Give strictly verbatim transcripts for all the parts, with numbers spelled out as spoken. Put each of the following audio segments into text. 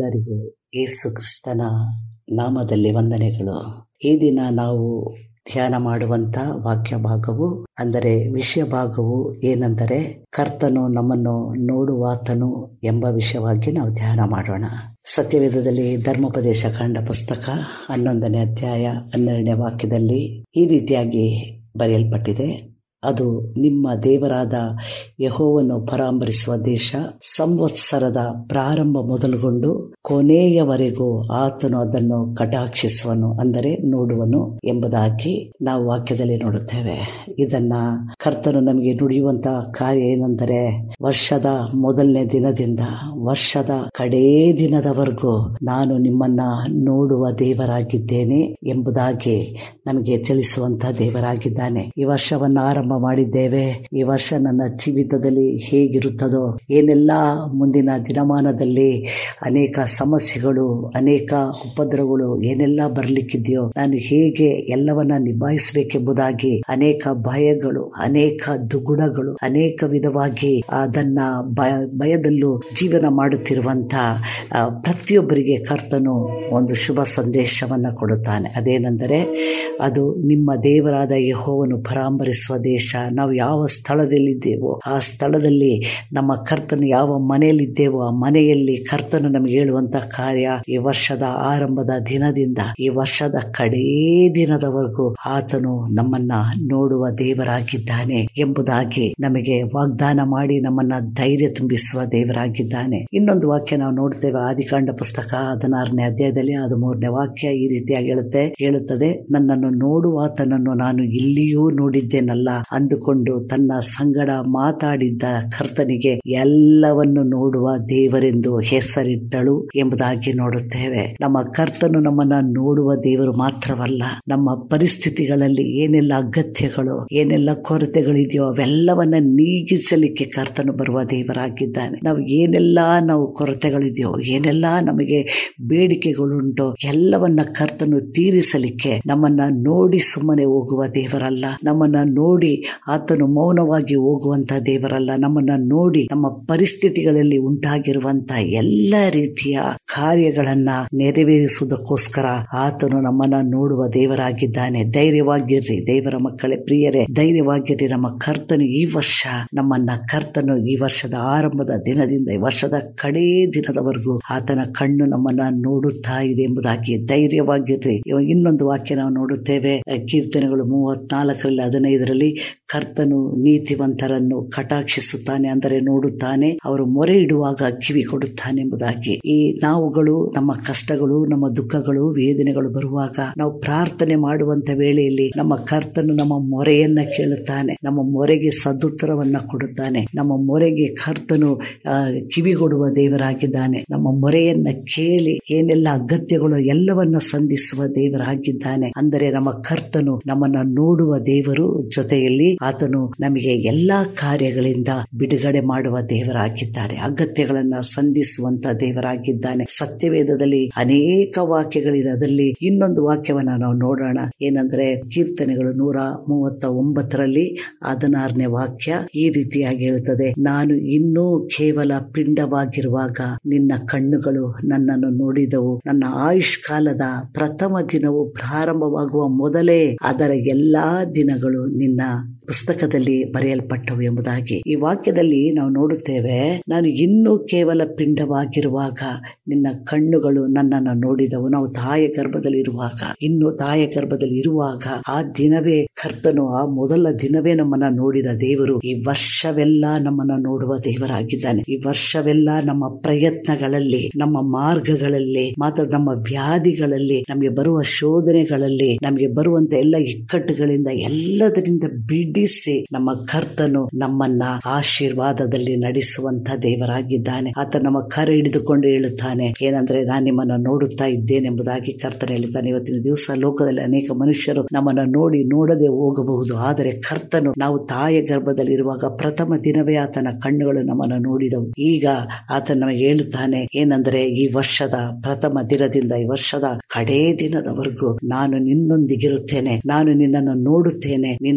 ನಿಮ್ಮೆಲ್ಲರಿಗೂ ಯೇಸು ಕ್ರಿಸ್ತನ ನಾಮದಲ್ಲಿ ವಂದನೆಗಳು. ಈ ದಿನ ನಾವು ಧ್ಯಾನ ಮಾಡುವಂತ ವಾಕ್ಯ ಭಾಗವು ಅಂದರೆ ವಿಷಯ ಭಾಗವು ಏನೆಂದರೆ ಕರ್ತನು ನಮ್ಮನ್ನು ನೋಡುವಾತನು ಎಂಬ ವಿಷಯವಾಗಿ ನಾವು ಧ್ಯಾನ ಮಾಡೋಣ. ಸತ್ಯವೇದದಲ್ಲಿ ಧರ್ಮೋಪದೇಶ ಕಾಂಡ ಪುಸ್ತಕ ಹನ್ನೊಂದನೇ ಅಧ್ಯಾಯ ಹನ್ನೆರಡನೇ ವಾಕ್ಯದಲ್ಲಿ ಈ ರೀತಿಯಾಗಿ ಬರೆಯಲ್ಪಟ್ಟಿದೆ. ಅದು ನಿಮ್ಮ ದೇವರಾದ ಯೆಹೋವನು ಪರಾಂಬರಿಸುವ ದೇಶ, ಸಂವತ್ಸರದ ಪ್ರಾರಂಭ ಮೊದಲುಗೊಂಡು ಕೊನೆಯವರೆಗೂ ಆತನು ಅದನ್ನು ಕಟಾಕ್ಷಿಸುವನು, ಅಂದರೆ ನೋಡುವನು ಎಂಬುದಾಗಿ ನಾವು ವಾಕ್ಯದಲ್ಲಿ ನೋಡುತ್ತೇವೆ. ಇದನ್ನ ಕರ್ತನು ನಮಗೆ ನುಡಿಯುವಂತಹ ಕಾರ್ಯ ಏನೆಂದರೆ, ವರ್ಷದ ಮೊದಲನೇ ದಿನದಿಂದ ವರ್ಷದ ಕಡೇ ದಿನದವರೆಗೂ ನಾನು ನಿಮ್ಮನ್ನ ನೋಡುವ ದೇವರಾಗಿದ್ದೇನೆ ಎಂಬುದಾಗಿ ನಮಗೆ ತಿಳಿಸುವಂತಹ ದೇವರಾಗಿದ್ದಾನೆ. ಈ ವರ್ಷವನ್ನ ಆರಂಭ ಮಾಡಿದ್ದೇವೆ. ಈ ವರ್ಷ ನನ್ನ ಜೀವಿತದಲ್ಲಿ ಹೇಗಿರುತ್ತದೋ, ಏನೆಲ್ಲ ಮುಂದಿನ ದಿನಮಾನದಲ್ಲಿ ಅನೇಕ ಸಮಸ್ಯೆಗಳು, ಅನೇಕ ಉಪದ್ರವಗಳು ಏನೆಲ್ಲ ಬರ್ಲಿಕ್ಕಿದೆಯೋ, ನಾನು ಹೇಗೆ ಎಲ್ಲವನ್ನ ನಿಭಾಯಿಸಬೇಕೆಂಬುದಾಗಿ ಅನೇಕ ಭಯಗಳು, ಅನೇಕ ದುಗುಡಗಳು, ಅನೇಕ ವಿಧವಾಗಿ ಅದನ್ನ ಭಯ ಭಯದಲ್ಲೂ ಜೀವನ ಮಾಡುತ್ತಿರುವಂತ ಪ್ರತಿಯೊಬ್ಬರಿಗೆ ಕರ್ತನು ಒಂದು ಶುಭ ಸಂದೇಶವನ್ನ ಕೊಡುತ್ತಾನೆ. ಅದೇನೆಂದರೆ, ಅದು ನಿಮ್ಮ ದೇವರಾದ ಯೆಹೋವನು ಪರಾಂಬರಿಸುವ ದೇಶ. ನಾವು ಯಾವ ಸ್ಥಳದಲ್ಲಿದ್ದೇವೋ ಆ ಸ್ಥಳದಲ್ಲಿ ನಮ್ಮ ಕರ್ತನು ಯಾವ ಮನೆಯಲ್ಲಿದ್ದೇವೋ ಆ ಮನೆಯಲ್ಲಿ ಕರ್ತನು ನಮಗೆ ಹೇಳುವಂತ ಕಾರ್ಯ, ಈ ವರ್ಷದ ಆರಂಭದ ದಿನದಿಂದ ಈ ವರ್ಷದ ಕಡೇ ದಿನದವರೆಗೂ ಆತನು ನಮ್ಮನ್ನ ನೋಡುವ ದೇವರಾಗಿದ್ದಾನೆ ಎಂಬುದಾಗಿ ನಮಗೆ ವಾಗ್ದಾನ ಮಾಡಿ ನಮ್ಮನ್ನ ಧೈರ್ಯ ತುಂಬಿಸುವ ದೇವರಾಗಿದ್ದಾನೆ. ಇನ್ನೊಂದು ವಾಕ್ಯ ನಾವು ನೋಡ್ತೇವೆ, ಆದಿಕಾಂಡ ಪುಸ್ತಕ ಹದಿನಾರನೇ ಅಧ್ಯಾಯದಲ್ಲಿ ಅದು ಮೂರನೇ ವಾಕ್ಯ ಈ ರೀತಿಯಾಗಿ ಹೇಳುತ್ತೆ ಹೇಳುತ್ತದೆ ನನ್ನನ್ನು ನೋಡುವಾತನನ್ನು ನಾನು ಇಲ್ಲಿಯೂ ನೋಡಿದ್ದೇನಲ್ಲ ಅಂದುಕೊಂಡು ತನ್ನ ಸಂಗಡ ಮಾತಾಡಿದ್ದ ಕರ್ತನಿಗೆ ಎಲ್ಲವನ್ನು ನೋಡುವ ದೇವರೆಂದು ಹೆಸರಿಟ್ಟಳು ಎಂಬುದಾಗಿ ನೋಡುತ್ತೇವೆ. ನಮ್ಮ ಕರ್ತನು ನಮ್ಮನ್ನ ನೋಡುವ ದೇವರು ಮಾತ್ರವಲ್ಲ, ನಮ್ಮ ಪರಿಸ್ಥಿತಿಗಳಲ್ಲಿ ಏನೆಲ್ಲ ಅಗತ್ಯಗಳು, ಏನೆಲ್ಲ ಕೊರತೆಗಳಿದೆಯೋ ಅವೆಲ್ಲವನ್ನ ನೀಗಿಸಲಿಕ್ಕೆ ಕರ್ತನು ಬರುವ ದೇವರಾಗಿದ್ದಾನೆ. ನಾವು ಏನೆಲ್ಲ ನಾವು ಕೊರತೆಗಳಿದೆಯೋ, ಏನೆಲ್ಲ ನಮಗೆ ಬೇಡಿಕೆಗಳುಂಟೋ ಎಲ್ಲವನ್ನ ಕರ್ತನು ತೀರಿಸಲಿಕ್ಕೆ ನಮ್ಮನ್ನ ನೋಡಿ ಸುಮ್ಮನೆ ಹೋಗುವ ದೇವರಲ್ಲ. ನಮ್ಮನ್ನ ನೋಡಿ ಆತನು ಮೌನವಾಗಿ ಹೋಗುವಂತ ದೇವರಲ್ಲ. ನಮ್ಮನ್ನ ನೋಡಿ ನಮ್ಮ ಪರಿಸ್ಥಿತಿಗಳಲ್ಲಿ ಉಂಟಾಗಿರುವಂತ ಎಲ್ಲ ರೀತಿಯ ಕಾರ್ಯಗಳನ್ನ ನೆರವೇರಿಸುವುದಕ್ಕೋಸ್ಕರ ಆತನು ನಮ್ಮನ್ನ ನೋಡುವ ದೇವರಾಗಿದ್ದಾನೆ. ಧೈರ್ಯವಾಗಿರ್ರಿ ದೇವರ ಮಕ್ಕಳೇ, ಪ್ರಿಯರೇ, ಧೈರ್ಯವಾಗಿರ್ರಿ. ನಮ್ಮ ಕರ್ತನು ಈ ವರ್ಷ ನಮ್ಮನ್ನ ಕರ್ತನು ಈ ವರ್ಷದ ಆರಂಭದ ದಿನದಿಂದ ಈ ವರ್ಷದ ಕಡೇ ದಿನದವರೆಗೂ ಆತನ ಕಣ್ಣು ನಮ್ಮನ್ನ ನೋಡುತ್ತಾ ಇದೆ ಎಂಬುದಾಗಿ ಧೈರ್ಯವಾಗಿರ್ರಿ. ಇನ್ನೊಂದು ವಾಕ್ಯ ನಾವು ನೋಡುತ್ತೇವೆ, ಕೀರ್ತನೆಗಳು ಮೂವತ್ನಾಲ್ಕರಲ್ಲಿ ಹದಿನೈದರಲ್ಲಿ ಕರ್ತನು ನೀತಿವಂತರನ್ನು ಕಟಾಕ್ಷಿಸುತ್ತಾನೆ, ಅಂದರೆ ನೋಡುತ್ತಾನೆ, ಅವರು ಮೊರೆ ಇಡುವಾಗ ಕಿವಿ ಕೊಡುತ್ತಾನೆ ಎಂಬುದಾಗಿ. ಈ ನಾವುಗಳು ನಮ್ಮ ಕಷ್ಟಗಳು, ನಮ್ಮ ದುಃಖಗಳು, ವೇದನೆಗಳು ಬರುವಾಗ ನಾವು ಪ್ರಾರ್ಥನೆ ಮಾಡುವಂತ ವೇಳೆಯಲ್ಲಿ ನಮ್ಮ ಕರ್ತನು ನಮ್ಮ ಮೊರೆಯನ್ನ ಕೇಳುತ್ತಾನೆ, ನಮ್ಮ ಮೊರೆಗೆ ಸದುತ್ತರವನ್ನ ಕೊಡುತ್ತಾನೆ. ನಮ್ಮ ಮೊರೆಗೆ ಕರ್ತನು ಕಿವಿಗೊಡುವ ದೇವರಾಗಿದ್ದಾನೆ. ನಮ್ಮ ಮೊರೆಯನ್ನ ಕೇಳಿ ಏನೆಲ್ಲ ಅಗತ್ಯಗಳು ಎಲ್ಲವನ್ನ ಸಂಧಿಸುವ ದೇವರಾಗಿದ್ದಾನೆ. ಅಂದರೆ ನಮ್ಮ ಕರ್ತನು ನಮ್ಮನ್ನ ನೋಡುವ ದೇವರು, ಜೊತೆಯಲ್ಲಿ ಆತನು ನಮಗೆ ಎಲ್ಲಾ ಕಾರ್ಯಗಳಿಂದ ಬಿಡುಗಡೆ ಮಾಡುವ ದೇವರಾಗಿದ್ದಾನೆ. ಅಗತ್ಯಗಳನ್ನ ಸಂಧಿಸುವಂತ ದೇವರಾಗಿದ್ದಾನೆ. ಸತ್ಯವೇದದಲ್ಲಿ ಅನೇಕ ವಾಕ್ಯಗಳಿದೆ. ಅದರಲ್ಲಿ ಇನ್ನೊಂದು ವಾಕ್ಯವನ್ನ ನಾವು ನೋಡೋಣ. ಏನಂದ್ರೆ ಕೀರ್ತನೆಗಳು ನೂರ ಮೂವತ್ತ ಒಂಬತ್ತರಲ್ಲಿ ಹದಿನಾರನೇ ವಾಕ್ಯ ಈ ರೀತಿಯಾಗಿ ಹೇಳುತ್ತದೆ, ನಾನು ಇನ್ನೂ ಕೇವಲ ಪಿಂಡವಾಗಿರುವಾಗ ನಿನ್ನ ಕಣ್ಣುಗಳು ನನ್ನನ್ನು ನೋಡಿದವು, ನನ್ನ ಆಯುಷ್ ಕಾಲದ ಪ್ರಥಮ ದಿನವು ಪ್ರಾರಂಭವಾಗುವ ಮೊದಲೇ ಅದರ ಎಲ್ಲಾ ದಿನಗಳು ನಿನ್ನ ಪುಸ್ತಕದಲ್ಲಿ ಬರೆಯಲ್ಪಟ್ಟವು ಎಂಬುದಾಗಿ. ಈ ವಾಕ್ಯದಲ್ಲಿ ನಾವು ನೋಡುತ್ತೇವೆ, ನಾನು ಇನ್ನೂ ಕೇವಲ ಪಿಂಡವಾಗಿರುವಾಗ ನಿನ್ನ ಕಣ್ಣುಗಳು ನನ್ನನ್ನು ನೋಡಿದವು. ನಾವು ತಾಯ ಗರ್ಭದಲ್ಲಿ ಇರುವಾಗ, ಇನ್ನು ತಾಯ ಗರ್ಭದಲ್ಲಿ ಇರುವಾಗ ಆ ದಿನವೇ ಕರ್ತನು, ಆ ಮೊದಲ ದಿನವೇ ನಮ್ಮನ್ನ ನೋಡಿದ ದೇವರು ಈ ವರ್ಷವೆಲ್ಲ ನಮ್ಮನ್ನ ನೋಡುವ ದೇವರಾಗಿದ್ದಾನೆ. ಈ ವರ್ಷವೆಲ್ಲ ನಮ್ಮ ಪ್ರಯತ್ನಗಳಲ್ಲಿ, ನಮ್ಮ ಮಾರ್ಗಗಳಲ್ಲಿ, ಮಾತ್ರ ನಮ್ಮ ವ್ಯಾಧಿಗಳಲ್ಲಿ, ನಮಗೆ ಬರುವ ಶೋಧನೆಗಳಲ್ಲಿ, ನಮಗೆ ಬರುವಂತ ಎಲ್ಲ ಇಕ್ಕಟ್ಟುಗಳಿಂದ ಎಲ್ಲದರಿಂದ ಬಿಡಿಸಿ ನಮ್ಮ ಕರ್ತನು ನಮ್ಮನ್ನ ಆಶೀರ್ವಾದದಲ್ಲಿ ನಡೆಸುವಂತ ದೇವರಾಗಿದ್ದಾನೆ. ಆತ ನಮ್ಮ ಕರೆ ಹಿಡಿದುಕೊಂಡು ಹೇಳುತ್ತಾನೆ, ಏನಂದ್ರೆ ನಾನು ನಿಮ್ಮನ್ನ ನೋಡುತ್ತಾ ಇದ್ದೇನೆ ಎಂಬುದಾಗಿ ಕರ್ತನ ಹೇಳುತ್ತಾನೆ. ಇವತ್ತಿನ ದಿವಸ ಲೋಕದಲ್ಲಿ ಅನೇಕ ಮನುಷ್ಯರು ನಮ್ಮನ್ನ ನೋಡಿ ನೋಡದೆ ಹೋಗಬಹುದು, ಆದರೆ ಕರ್ತನು ನಾವು ತಾಯ ಗರ್ಭದಲ್ಲಿ ಇರುವಾಗ ಪ್ರಥಮ ದಿನವೇ ಆತನ ಕಣ್ಣುಗಳು ನಮ್ಮನ್ನ ನೋಡಿದವು. ಈಗ ಆತ ನಮಗೆ ಹೇಳುತ್ತಾನೆ, ಏನಂದ್ರೆ ಈ ವರ್ಷದ ಪ್ರಥಮ ದಿನದಿಂದ ಈ ವರ್ಷದ ಕಡೇ ದಿನದವರೆಗೂ ನಾನು ನಿನ್ನೊಂದಿಗಿರುತ್ತೇನೆ, ನಾನು ನಿನ್ನನ್ನು ನೋಡುತ್ತೇನೆ, ನಿನ್ನ ಎಲ್ಲ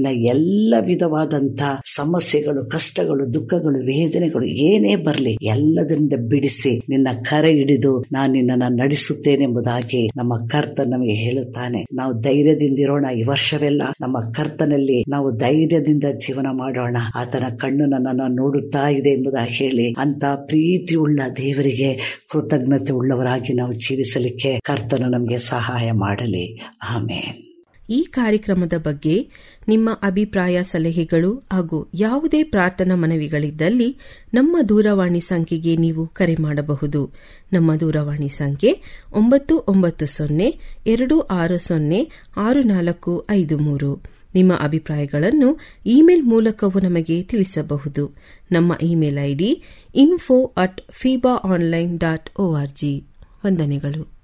ಎಲ್ಲ ವಿಧವಾದಂತ ಸಮಸ್ಯೆಗಳು, ಕಷ್ಟಗಳು, ದುಃಖಗಳು, ವೇದನೆಗಳು ಏನೇ ಬರಲಿ ಎಲ್ಲದರಿಂದ ಬಿಡಿಸಿ ನಿನ್ನ ಕರೆ ಹಿಡಿದು ನಾನು ನಿನ್ನನ್ನು ನಡೆಸುತ್ತೇನೆಂಬುದಾಗಿ ನಮ್ಮ ಕರ್ತ ನಮಗೆ ಹೇಳುತ್ತಾನೆ. ನಾವು ಧೈರ್ಯದಿಂದಿರೋಣ. ಈ ವರ್ಷವೆಲ್ಲ ನಮ್ಮ ಕರ್ತನಲ್ಲಿ ನಾವು ಧೈರ್ಯದಿಂದ ಜೀವನ ಮಾಡೋಣ. ಆತನ ಕಣ್ಣು ನನ್ನನ್ನು ನೋಡುತ್ತಾ ಇದೆ ಎಂಬುದಾಗಿ ಹೇಳಿ ಅಂತ ಪ್ರೀತಿ ಉಳ್ಳ ದೇವರಿಗೆ ಕೃತಜ್ಞತೆ ಉಳ್ಳವರಾಗಿ ನಾವು ಜೀವಿಸಲಿಕ್ಕೆ ಕರ್ತನು ನಮಗೆ ಸಹಾಯ ಮಾಡಲಿ. ಆಮೇನ್. ಈ ಕಾರ್ಯಕ್ರಮದ ಬಗ್ಗೆ ನಿಮ್ಮ ಅಭಿಪ್ರಾಯ, ಸಲಹೆಗಳು ಹಾಗೂ ಯಾವುದೇ ಪ್ರಾರ್ಥನಾ ಮನವಿಗಳಿದ್ದಲ್ಲಿ ನಮ್ಮ ದೂರವಾಣಿ ಸಂಖ್ಯೆಗೆ ನೀವು ಕರೆ ಮಾಡಬಹುದು. ನಮ್ಮ ದೂರವಾಣಿ ಸಂಖ್ಯೆ ಒಂಬತ್ತು ಒಂಬತ್ತು ಸೊನ್ನೆ ಎರಡು ಆರು ಸೊನ್ನೆ ಆರು ನಾಲ್ಕು ಐದು ಮೂರು. ನಿಮ್ಮ ಅಭಿಪ್ರಾಯಗಳನ್ನು ಇಮೇಲ್ ಮೂಲಕವೂ ನಮಗೆ ತಿಳಿಸಬಹುದು. ನಮ್ಮ email ID info at FEBA online dot O R G. ವಂದನೆಗಳು.